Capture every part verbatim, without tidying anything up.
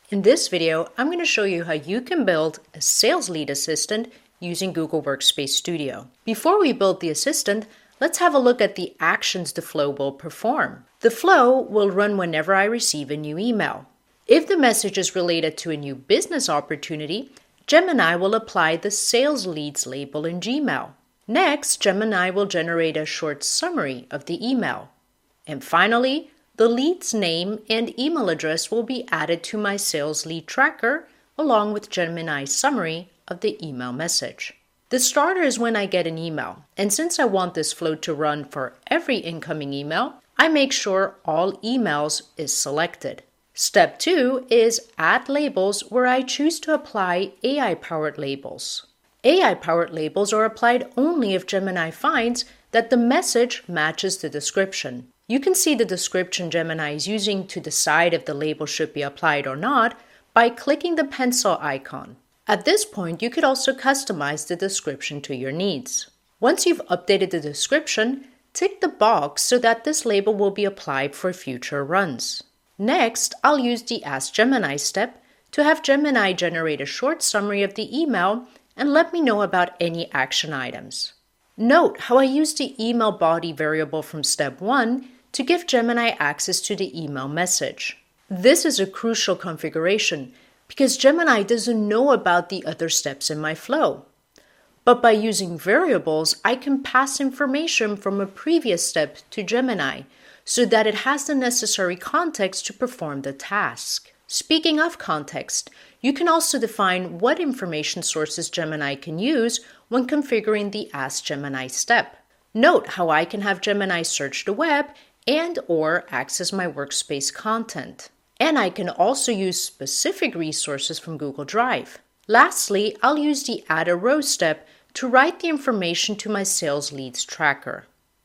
In this video, I'm going to show you how you can build a sales lead assistant using Google Workspace Studio. Before we build the assistant, let's have a look at the actions the flow will perform. The flow will run whenever I receive a new email. If the message is related to a new business opportunity, Gemini will apply the Sales Leads label in Gmail. Next, Gemini will generate a short summary of the email. And finally, the lead's name and email address will be added to my Sales Lead Tracker along with Gemini's summary of the email message. The starter is when I get an email, and since I want this flow to run for every incoming email, I make sure all emails is selected. Step two is add labels, where I choose to apply A I-powered labels. A I-powered labels are applied only if Gemini finds that the message matches the description. You can see the description Gemini is using to decide if the label should be applied or not by clicking the pencil icon. At this point, you could also customize the description to your needs. Once you've updated the description, tick the box so that this label will be applied for future runs. Next, I'll use the Ask Gemini step to have Gemini generate a short summary of the email and let me know about any action items. Note how I use the email body variable from step one to give Gemini access to the email message. This is a crucial configuration because Gemini doesn't know about the other steps in my flow. But by using variables, I can pass information from a previous step to Gemini so that it has the necessary context to perform the task. Speaking of context, you can also define what information sources Gemini can use when configuring the Ask Gemini step. Note how I can have Gemini search the web and or access my workspace content. And I can also use specific resources from Google Drive. Lastly, I'll use the Add a Row step to write the information to my Sales Leads Tracker.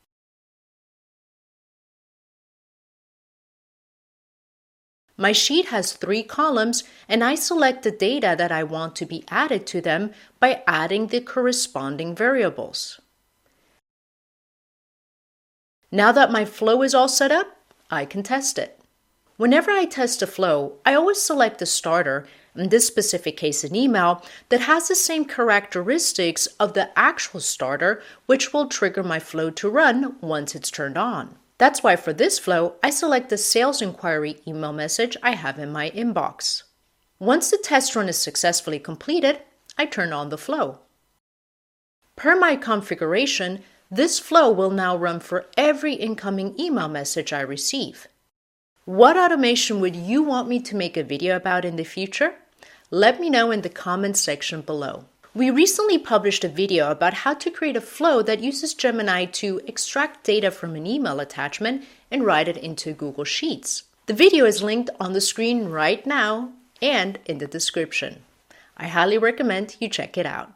My sheet has three columns, and I select the data that I want to be added to them by adding the corresponding variables. Now that my flow is all set up, I can test it. Whenever I test a flow, I always select a starter, in this specific case an email, that has the same characteristics of the actual starter, which will trigger my flow to run once it's turned on. That's why for this flow, I select the sales inquiry email message I have in my inbox. Once the test run is successfully completed, I turn on the flow. Per my configuration, this flow will now run for every incoming email message I receive. What automation would you want me to make a video about in the future? Let me know in the comments section below. We recently published a video about how to create a flow that uses Gemini to extract data from an email attachment and write it into Google Sheets. The video is linked on the screen right now and in the description. I highly recommend you check it out.